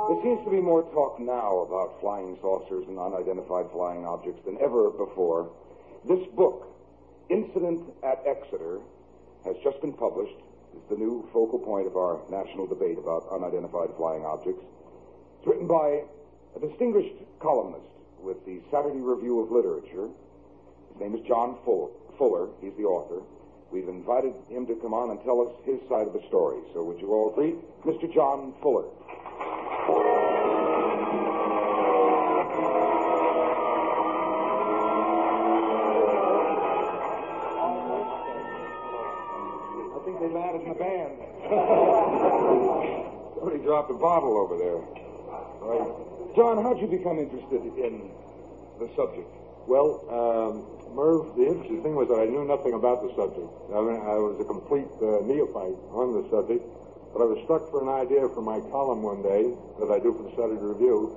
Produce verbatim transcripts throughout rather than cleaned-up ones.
There seems to be more talk now about flying saucers and unidentified flying objects than ever before. This book, Incident at Exeter, has just been published. It's the new focal point of our national debate about unidentified flying objects. It's written by a distinguished columnist with the Saturday Review of Literature. His name is John Fuller. He's the author. We've invited him to come on and tell us his side of the story. So would you all greet Mister John Fuller? I think they landed in the band. Somebody dropped a bottle over there. Right. John, how'd you become interested in the subject? Well, um, Merv, the interesting thing was that I knew nothing about the subject. I mean, I was a complete uh, neophyte on the subject, but I was struck for an idea for my column one day that I do for the Saturday Review,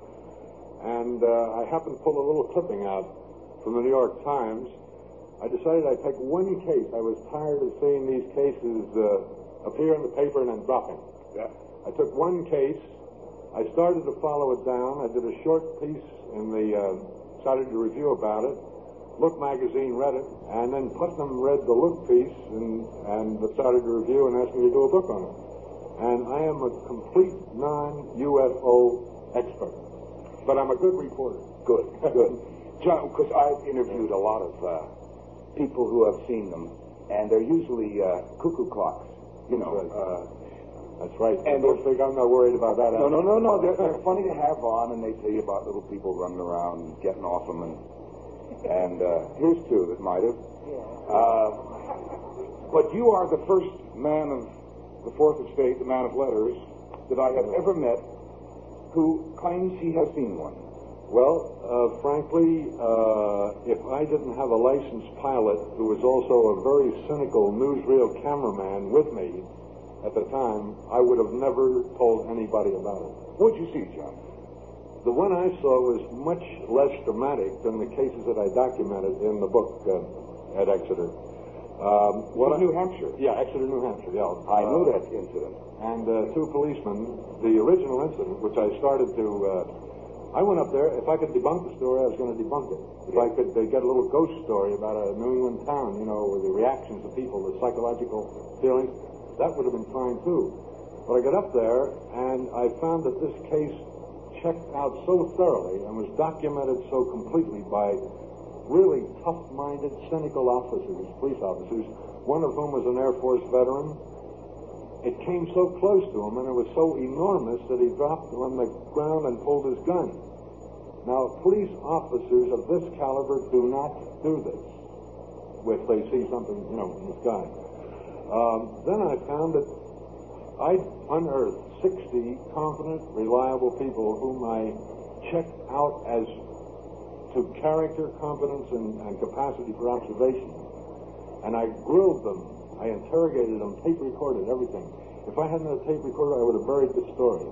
and uh, I happened to pull a little clipping out from the New York Times. I decided I'd take one case. I was tired of seeing these cases uh, appear in the paper and then dropping. Yeah. I took one case. I started to follow it down. I did a short piece in the uh, Saturday Review about it. Look magazine read it, and then Putnam read the Look piece and, and the Saturday Review and asked me to do a book on it. And I am a complete non-U F O expert, but I'm a good reporter. Good, good. John, because I've interviewed a lot of uh, people who have seen them, and they're usually uh, cuckoo clocks, you know. That's right. Uh, That's right. And don't think I'm not worried about that. No, no, no, no. They're, they're funny to have on, and they tell you about little people running around and getting off them, and and uh, here's two that might have. Uh, but you are the first man of the Fourth Estate, the man of letters, that I have ever met who claims he has seen one. Well, uh, frankly, uh, if I didn't have a licensed pilot who was also a very cynical newsreel cameraman with me at the time, I would have never told anybody about it. What'd you see, John? The one I saw was much less dramatic than the cases that I documented in the book uh, at Exeter. Um, what New Hampshire? Yeah, Exeter, New Hampshire, yeah. I uh, knew that incident. And uh, two policemen, the original incident, which I started to... Uh, I went up there. If I could debunk the story, I was going to debunk it. If I could uh, get a little ghost story about a New England town, you know, with the reactions of people, the psychological feelings, that would have been fine, too. But I got up there, and I found that this case checked out so thoroughly and was documented so completely by really tough-minded, cynical officers, police officers, one of whom was an Air Force veteran. It came so close to him, and it was so enormous that he dropped on the ground and pulled his gun. Now, police officers of this caliber do not do this if they see something, you know, in the sky. Um, then I found that I unearthed sixty competent, reliable people whom I checked out as to character, competence, and, and capacity for observation. And I grilled them. I interrogated them, tape recorded everything. If I hadn't had a tape recorder, I would have buried the story.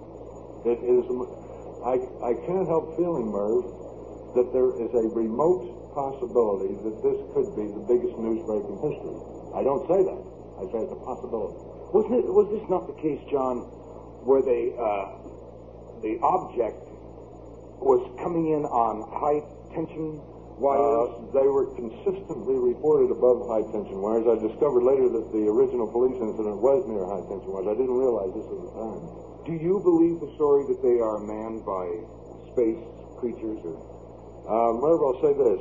It is. I, I can't help feeling, Merv, that there is a remote possibility that this could be the biggest news break in history. I don't say that. I say it's a possibility. Was this, was this not the case, John, where they, uh, the object was coming in on high-tension wires? Uh, they were consistently reported above high-tension wires. I discovered later that the original police incident was near high-tension wires. I didn't realize this at the time. Do you believe the story that they are manned by space creatures? Or? Uh, Merv, I'll say this.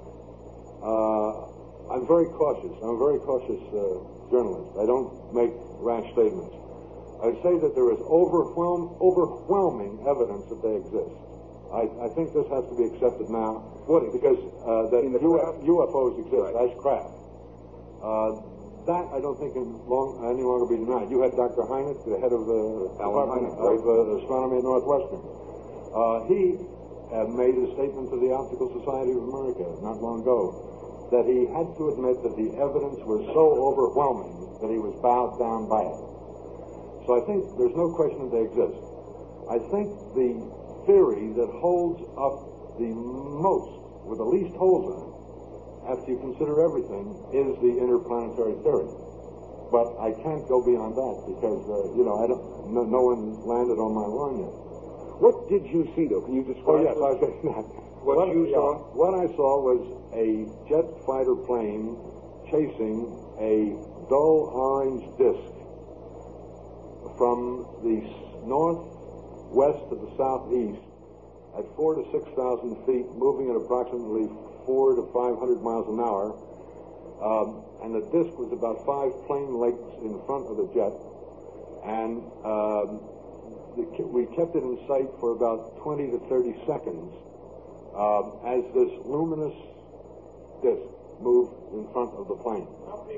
Uh, I'm very cautious. I'm a very cautious uh, journalist. I don't make rash statements. I say that there is overwhelm, overwhelming evidence that they exist. I, I think this has to be accepted now. What? Because uh, that the U F Os exist right. as craft. Uh, that I don't think can long, any longer be denied. You had Doctor Hynek, the head of the Department Hynek, right. of uh, Astronomy at Northwestern. Uh, he uh, made a statement to the Optical Society of America not long ago that he had to admit that the evidence was so overwhelming that he was bowed down by it. So I think there's no question that they exist. I think the theory that holds up the most, with the least holes in it, after you consider everything, is the interplanetary theory. But I can't go beyond that because, uh, you know, I don't, no, no one landed on my lawn yet. What did you see, though? Can you Oh, describe yes, it? I was saying that. What you yeah, saw? What I saw was a jet fighter plane chasing a dull orange disk from the northwest to the southeast at four to six thousand feet, moving at approximately four to five hundred miles an hour. Um, and the disk was about five plane lengths in front of the jet. And um, the, we kept it in sight for about twenty to thirty seconds um, as this luminous disk moved in front of the plane.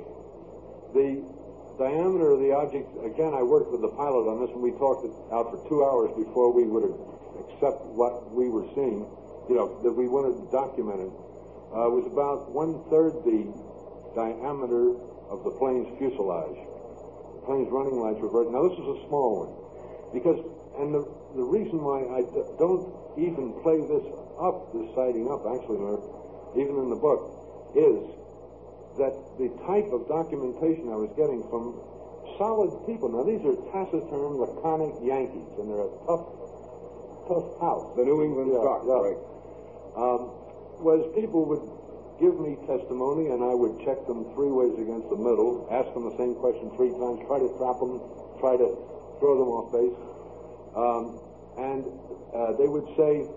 The diameter of the object, again, I worked with the pilot on this, and we talked it out for two hours before we would accept what we were seeing, you know, that we wanted to document it. Uh, was about one-third the diameter of the plane's fuselage. The plane's running lights were very... Now, this is a small one. Because, and the, the reason why I d- don't even play this up, this sighting up, actually, or even in the book, is that the type of documentation I was getting from solid people, now these are taciturn, laconic Yankees, and they're a tough, tough house. The New England yeah, stock, yeah. right. Um, was people would give me testimony, and I would check them three ways against the middle, ask them the same question three times, try to trap them, try to throw them off base. Um, and uh, they would say,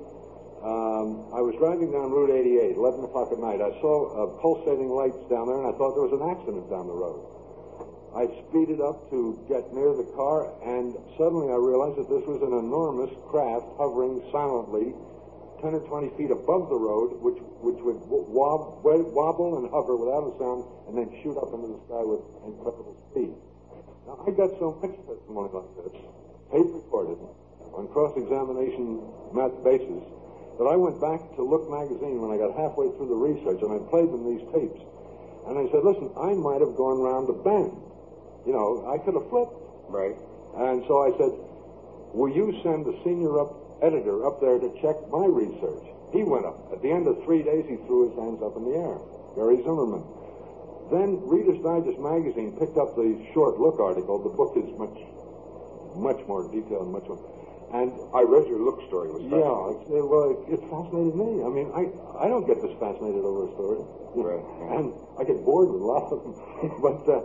um, I was driving down Route eighty-eight, eleven o'clock at night. I saw uh, pulsating lights down there, and I thought there was an accident down the road. I speeded up to get near the car, and suddenly I realized that this was an enormous craft hovering silently ten or twenty feet above the road, which which would wob, wobble and hover without a sound, and then shoot up into the sky with incredible speed. Now, I got so much testimony like this, tape recorded, on cross-examination basis, that I went back to Look magazine when I got halfway through the research, and I played them these tapes. And I said, listen, I might have gone round the bend. You know, I could have flipped. Right. And so I said, will you send the senior up editor up there to check my research? He went up. At the end of three days, he threw his hands up in the air. Gary Zimmerman. Then Reader's Digest magazine picked up the short Look article. The book is much, much more detailed, much more. And I read your Look story. It was yeah, fascinating. it's, it, well, it, it fascinated me. I mean, I I don't get this fascinated over a story. Right. And I get bored with a lot of them. But uh,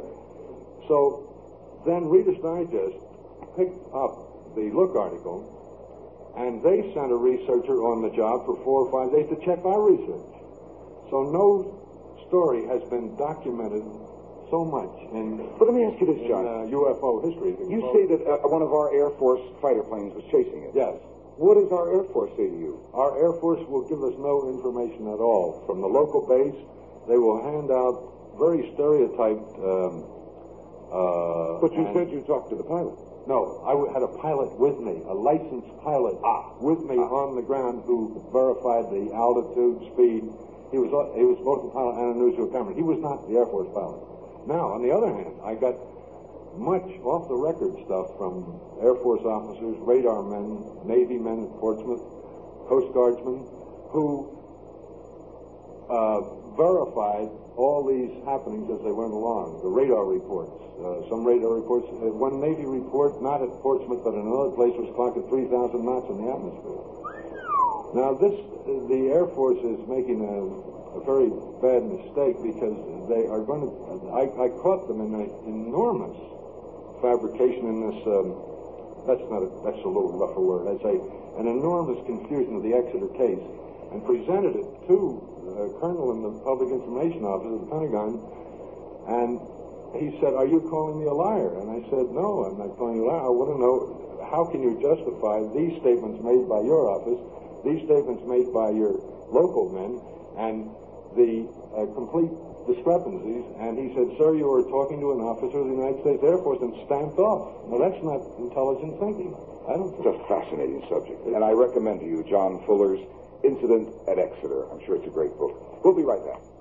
so then Reader's Digest picked up the Look article, and they sent a researcher on the job for four or five days to check our research. So no story has been documented so much in, But let me ask you this, in John. uh, U F O history. You say that uh, one of our Air Force fighter planes was chasing it. Yes. What does our Air Force say to you? Our Air Force will give us no information at all. From the local base, they will hand out very stereotyped... Um, uh, But you and- said you talked to the pilot. No, I w- had a pilot with me, a licensed pilot Ah. with me Ah. on the ground who verified the altitude, speed. He was uh, he was both the pilot and a news camera. He was not the Air Force pilot. Now, on the other hand, I got much off-the-record stuff from Air Force officers, radar men, Navy men at Portsmouth, Coast Guardsmen, who uh, verified all these happenings as they went along. The radar reports, uh, some radar reports, uh, one Navy report, not at Portsmouth, but in another place, was clocked at three thousand knots in the atmosphere. Now, this, uh, the Air Force is making a, a very bad mistake because they are going to, I, I caught them in an enormous fabrication in this, um, that's not a, that's a little rougher word, I'd say, an enormous confusion of the Exeter case, and presented it to a colonel in the Public Information Office of the Pentagon, and he said, are you calling me a liar? And I said, no, I'm not calling you a liar. I want to know, how can you justify these statements made by your office, these statements made by your local men, and the uh, complete discrepancies? And he said, sir, you were talking to an officer of the United States Air Force and stamped off. Now, that's not intelligent thinking. I don't think. Just a fascinating subject. And I recommend to you John Fuller's Incident at Exeter. I'm sure it's a great book. We'll be right back.